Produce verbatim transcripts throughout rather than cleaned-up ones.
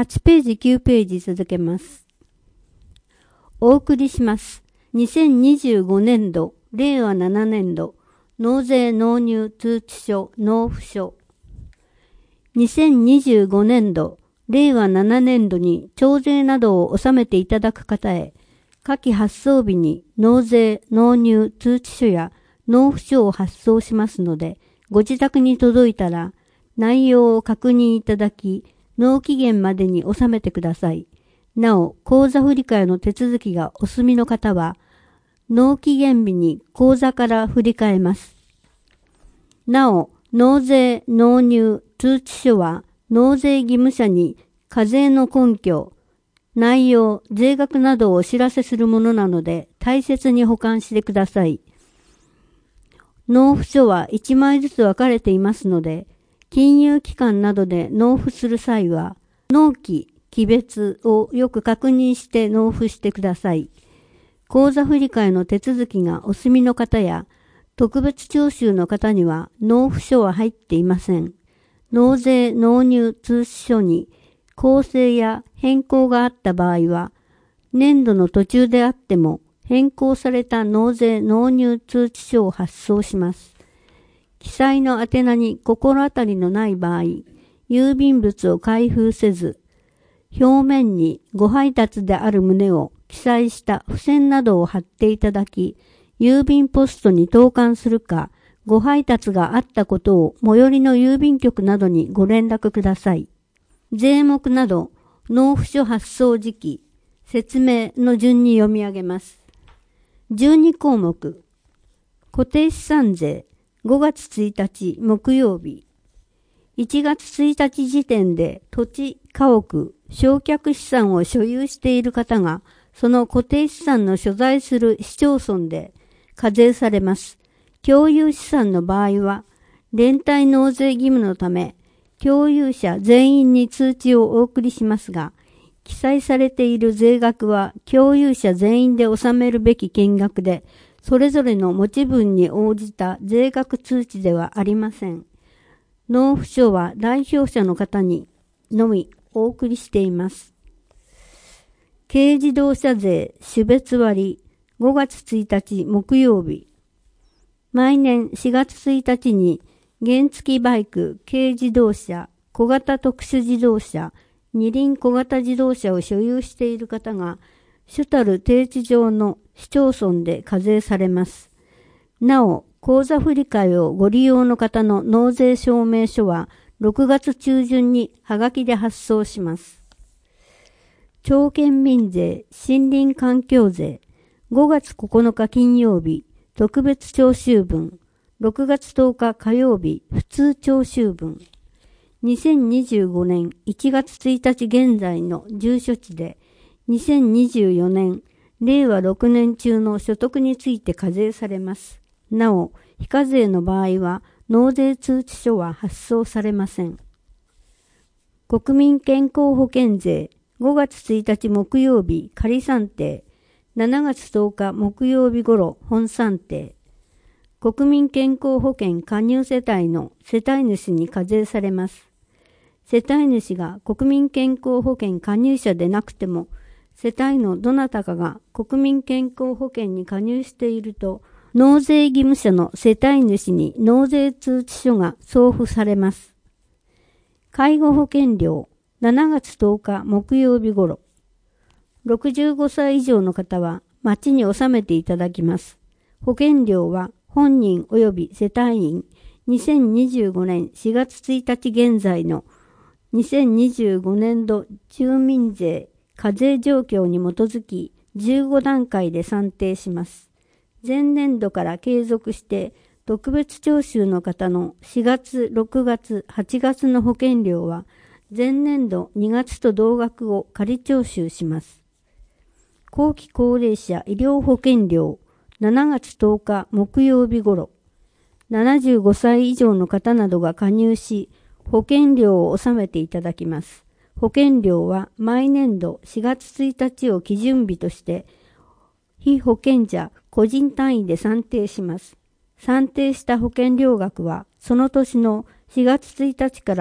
はちページ、きゅうページ続けます。お送りします。にせんにじゅうごねんど、れいわななねんど、納税納入通知書納付書。にせんにじゅうごねんど、れいわななねんどに徴税などを納めていただく方へ、下記発送日に納税納入通知書や納付書を発送しますので、ご自宅に届いたら、内容を確認いただき、納期限までに納めてください。なお、口座振替の手続きがお済みの方は、納期限日に口座から振り替えます。なお、納税納入通知書は、納税義務者に課税の根拠、内容、税額などをお知らせするものなので、大切に保管してください。納付書はいちまいずつ分かれていますので、金融機関などで納付する際は、納期、期別をよく確認して納付してください。口座振替の手続きがお済みの方や、特別徴収の方には納付書は入っていません。納税納入通知書に構成や変更があった場合は、年度の途中であっても変更された納税納入通知書を発送します。記載の宛名に心当たりのない場合、郵便物を開封せず、表面にご配達である旨を記載した付箋などを貼っていただき、郵便ポストに投函するか、ご配達があったことを最寄りの郵便局などにご連絡ください。税目など、納付書発送時期、説明の順に読み上げます。じゅうにこうもく、固定資産税、ごがつついたち木曜日、いちがつついたち時点で土地、家屋、償却資産を所有している方が、その固定資産の所在する市町村で課税されます。共有資産の場合は、連帯納税義務のため、共有者全員に通知をお送りしますが、記載されている税額は共有者全員で納めるべき金額で、それぞれの持ち分に応じた税額通知ではありません。納付書は代表者の方にのみお送りしています。軽自動車税種別割ごがつついたち木曜日。毎年しがつついたちに原付バイク、軽自動車、小型特殊自動車、二輪小型自動車を所有している方が主たる定地上の市町村で課税されます。なお、口座振替をご利用の方の納税証明書はろくがつちゅうじゅんにはがきで発送します。町県民税、森林環境税、ごがつここのか金曜日、特別徴収分、ろくがつとおか火曜日、普通徴収分、にせんにじゅうごねんいちがつついたち現在の住所地で、にせんにじゅうよねん、れいわろくねん中の所得について課税されます。なお、非課税の場合は、納税通知書は発送されません。国民健康保険税、ごがつついたち木曜日、仮算定、しちがつとおか木曜日頃、本算定。国民健康保険加入世帯の世帯主に課税されます。世帯主が国民健康保険加入者でなくても、世帯のどなたかが国民健康保険に加入していると、納税義務者の世帯主に納税通知書が送付されます。介護保険料、しちがつとおか木曜日頃、ろくじゅうごさい以上の方は町に納めていただきます。保険料は本人及び世帯員、にせんにじゅうごねんしがつついたち現在のにせんにじゅうごねんど住民税課税状況に基づきじゅうごだんかいで算定します。前年度から継続して特別徴収の方のしがつ、ろくがつ、はちがつの保険料は前年度にがつと同額を仮徴収します。後期高齢者医療保険料しちがつとおか木曜日頃、ななじゅうごさい以上の方などが加入し、保険料を納めていただきます。保険料は毎年度しがつついたちを基準日として、被保険者個人単位で算定します。算定した保険料額は、その年のしがつついたちから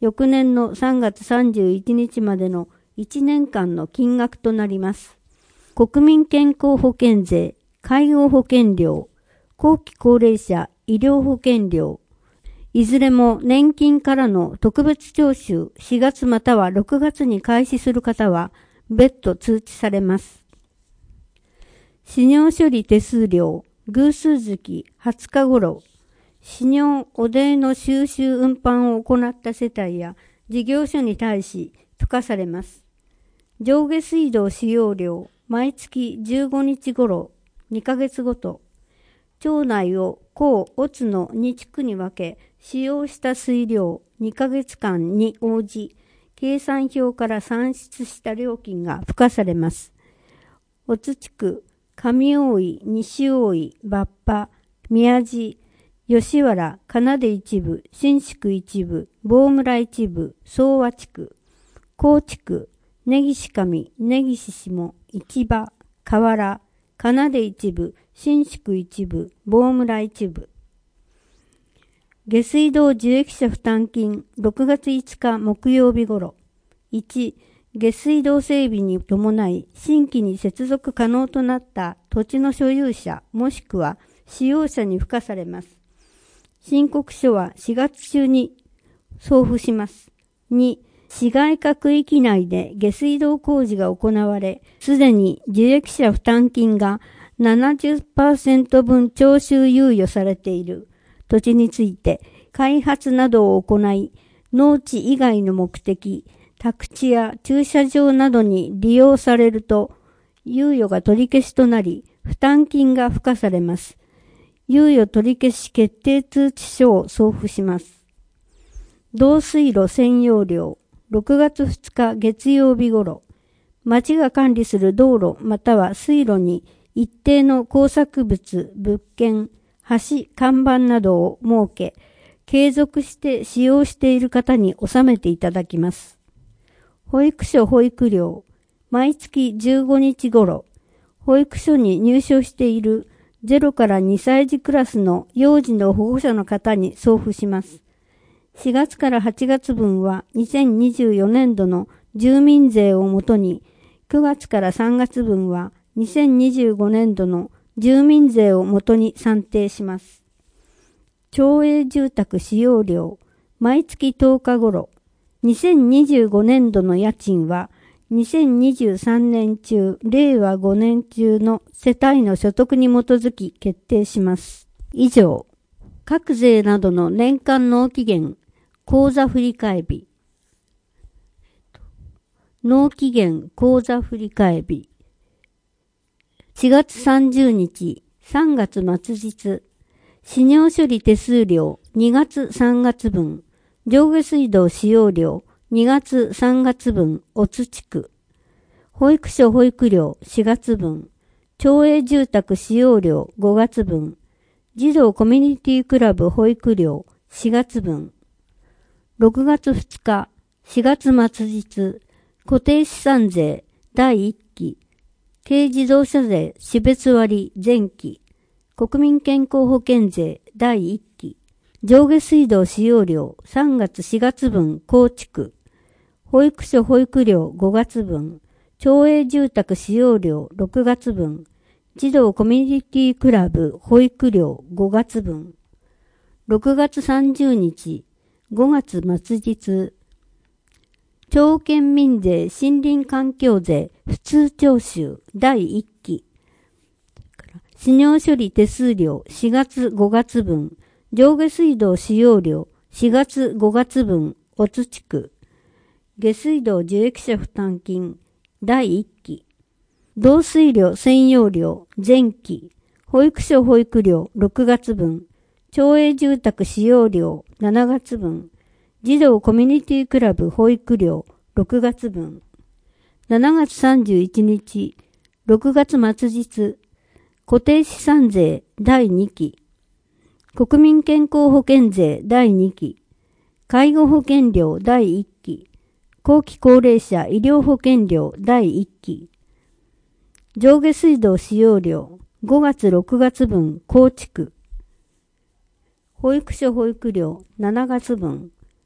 翌年のさんがつさんじゅういちにちまでのいちねんかんの金額となります。国民健康保険税、介護保険料、後期高齢者医療保険料、いずれも年金からの特別徴収しがつまたはろくがつに開始する方は別途通知されます。死尿処理手数料、偶数月はつか頃、死尿汚泥の収集運搬を行った世帯や事業所に対し付加されます。上下水道使用料、毎月じゅうごにち頃、にかげつごと、町内を甲、乙のに地区に分け、使用した水量にかげつかんに応じ、計算表から算出した料金が付加されます。乙地区、上大井、西大井、抜波、宮地、吉原、金出一部、新宿一部、坊村一部、総和地区、高地区、根岸上、根岸下、市場、河原、金出一部、新宿一部、坊村一部。下水道受益者負担金ろくがついつか木曜日頃。いち、下水道整備に伴い新規に接続可能となった土地の所有者もしくは使用者に付加されます。申告書はしがつちゅうに送付します。に、市街化区域内で下水道工事が行われ、すでに受益者負担金が ななじゅっパーセント 分徴収猶予されている土地について開発などを行い、農地以外の目的、宅地や駐車場などに利用されると、猶予が取り消しとなり、負担金が付加されます。猶予取り消し決定通知書を送付します。導水路占用料、ろくがつふつか月曜日頃、町が管理する道路または水路に一定の工作物、物件、橋、看板などを設け、継続して使用している方に納めていただきます。保育所保育料、毎月じゅうごにち頃、保育所に入所しているゼロからにさいじクラスの幼児の保護者の方に送付します。しがつからはちがつ分はにせんにじゅうよねんどの住民税をもとに、くがつからさんがつ分はにせんにじゅうごねんどの住民税をもとに算定します。町営住宅使用料、毎月とおか頃、にせんにじゅうごねんどの家賃はにせんにじゅうさんねん中、れいわごねん中の世帯の所得に基づき決定します。以上、各税などの年間納期限、口座振替日。納期限口座振替日。しがつさんじゅうにち、さんがつ末日。死尿処理手数料にがつさんがつ分。上下水道使用料にがつさんがつ分、おつ地区。保育所保育料しがつ分。町営住宅使用料ごがつ分。児童コミュニティクラブ保育料しがつ分。ろくがつふつか、しがつ末日、固定資産税だいいっき、軽自動車税種別割前期、国民健康保険税だいいっき、上下水道使用料さんがつしがつ分高地区、保育所保育料ごがつ分、町営住宅使用料ろくがつ分、児童コミュニティクラブ保育料ごがつ分、ろくがつさんじゅうにち、ごがつ末日、町県民税森林環境税普通徴収だいいっき、死尿処理手数料しがつごがつ分、上下水道使用料しがつごがつ分、おつ地区、下水道受益者負担金だいいっき、導水料占用料前期、保育所保育料ろくがつ分、町営住宅使用料しちがつ分、児童コミュニティクラブ保育料ろくがつ分、しちがつさんじゅういちにち、ろくがつ末日、固定資産税だいにき、国民健康保険税だいにき、介護保険料だいいっき、後期高齢者医療保険料だいいっき、上下水道使用料ごがつろくがつ分高地区、保育所保育料しちがつ分、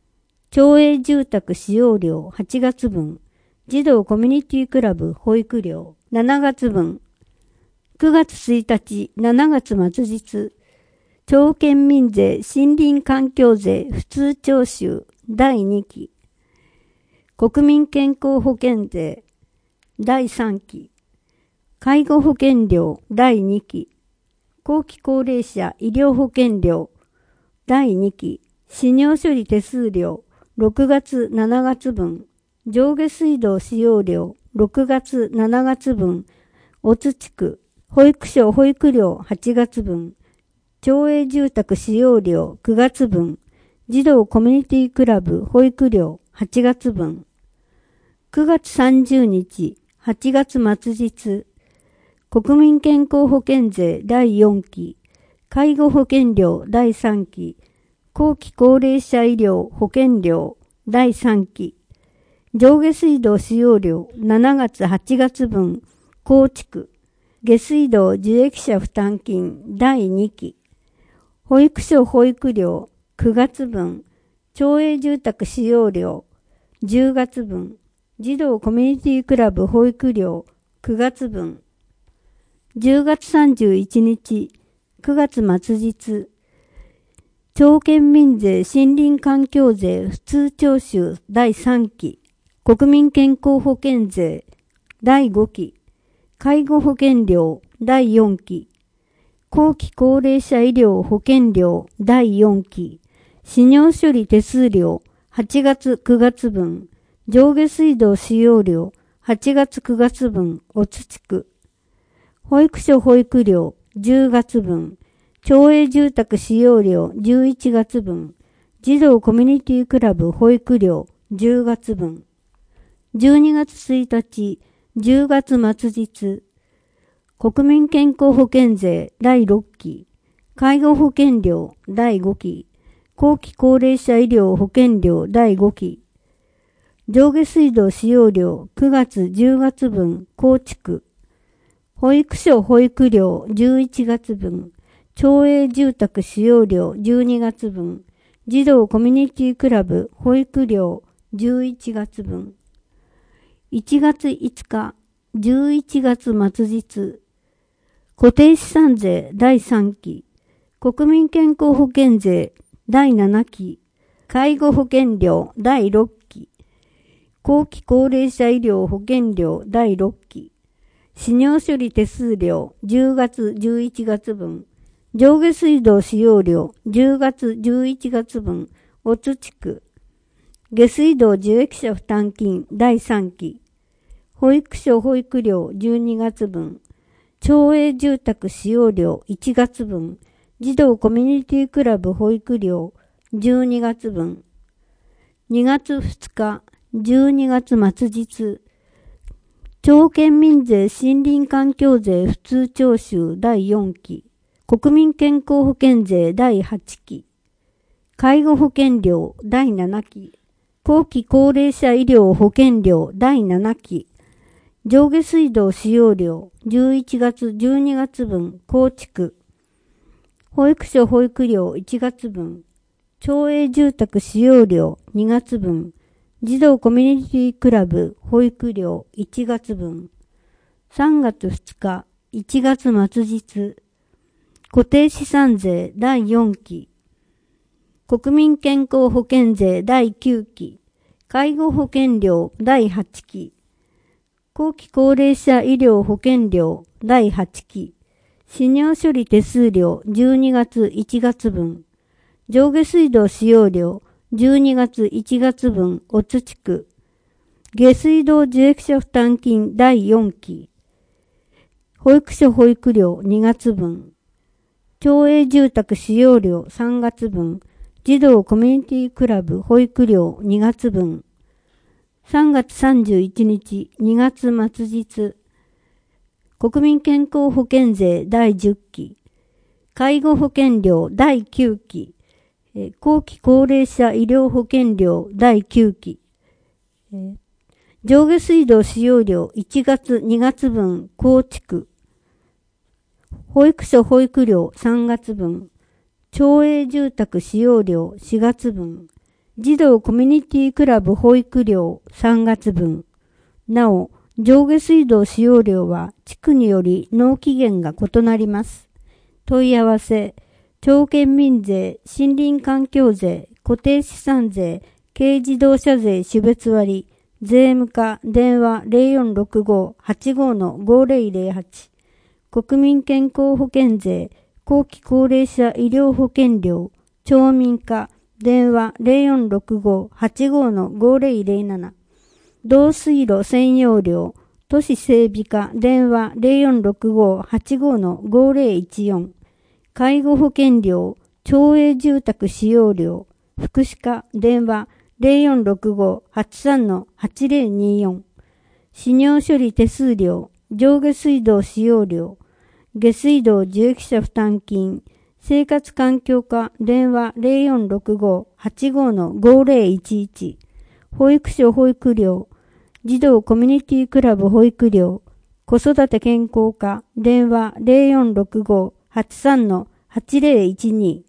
町営住宅使用料はちがつぶん、児童コミュニティクラブ保育料しちがつぶん、くがつついたち、しちがつ末日、町県民税森林環境税普通徴収だいにき、国民健康保険税だいさんき、介護保険料だいにき、後期高齢者医療保険料だいにき、使用処理手数料ろくがつしちがつぶん、上下水道使用料ろくがつしちがつぶん、おつ地区、保育所保育料はちがつぶん、町営住宅使用料くがつぶん、児童コミュニティクラブ保育料はちがつぶん、くがつさんじゅうにち、はちがつ末日、国民健康保険税だいよんき、介護保険料だいさんき、後期高齢者医療保険料だいさんき、上下水道使用料しちがつはちがつぶん、高地区、下水道受益者負担金だいにき、保育所保育料くがつぶん、町営住宅使用料じゅうがつぶん、児童コミュニティクラブ保育料くがつぶん、じゅうがつさんじゅういちにち、くがつ末日、町県民税森林環境税普通徴収だいさんき、国民健康保険税だいごき、介護保険料だいよんき、後期高齢者医療保険料だいよんき、使用処理手数料はちがつくがつぶん、上下水道使用料はちがつくがつぶん、おつ地区、保育所保育料じゅうがつぶん、町営住宅使用料じゅういちがつぶん、児童コミュニティクラブ保育料じゅうがつぶん、じゅうにがつついたち、じゅうがつ末日、国民健康保険税だいろっき、介護保険料だいごき、後期高齢者医療保険料だいごき、上下水道使用料くがつじゅうがつぶん、高地区、保育所保育料じゅういちがつぶん、町営住宅使用料じゅうにがつぶん、児童コミュニティクラブ保育料じゅういちがつぶん、いちがついつか、じゅういちがつ末日、固定資産税だいさんき、国民健康保険税だいななき、介護保険料だいろっき、後期高齢者医療保険料だいろっき、使用処理手数料じゅうがつじゅういちがつぶん、上下水道使用料じゅうがつじゅういちがつぶん、おつ地区、下水道受益者負担金だいさんき、保育所保育料じゅうにがつぶん、町営住宅使用料いちがつぶん、児童コミュニティクラブ保育料じゅうにがつぶん、にがつふつか、じゅうにがつ末日、町県民税森林環境税普通徴収だいよんき、国民健康保険税だいはちき、介護保険料だいななき、後期高齢者医療保険料だいななき、上下水道使用料じゅういちがつじゅうにがつぶん、高地区、保育所保育料いちがつぶん、町営住宅使用料にがつぶん、児童コミュニティクラブ保育料いちがつぶん、さんがつふつか、いちがつ末日、固定資産税だいよんき、国民健康保険税だいきゅうき、介護保険料だいはちき、後期高齢者医療保険料だいはちき、使用処理手数料じゅうにがついちがつぶん、上下水道使用料じゅうにがついちがつぶん、おつ地区、下水道受益者負担金だいよんき、保育所保育料にがつぶん、町営住宅使用料さんがつぶん、児童コミュニティクラブ保育料にがつぶん、さんがつさんじゅういちにち、にがつ末日、国民健康保険税だいじゅっき、介護保険料だいきゅうき、後期高齢者医療保険料だいきゅうき、上下水道使用料いちがつにがつぶん、高地区、保育所保育料さんがつぶん、町営住宅使用料しがつぶん、 児童コミュニティクラブ保育料さんがつぶん。なお、上下水道使用料は地区により納期限が異なります。問い合わせ、町県民税、森林環境税、固定資産税、軽自動車税種別割、税務課電話 ゼロよんろくご はちご ごゼロゼロはち、国民健康保険税、後期高齢者医療保険料、町民課電話 ゼロよんろくご はちご ごゼロゼロなな、導水路専用料、都市整備課電話 ゼロよんろくご はちご ごゼロいちよん、介護保険料、町営住宅使用料、福祉課電話 ゼロよんろくご はちさん はちゼロによん、使用処理手数料、上下水道使用料、下水道受益者負担金、生活環境課電話 ゼロよんろくご はちご ごゼロいちいち、保育所保育料、児童コミュニティクラブ保育料、子育て健康課電話 ゼロよんろくご はちさん はちゼロいちに、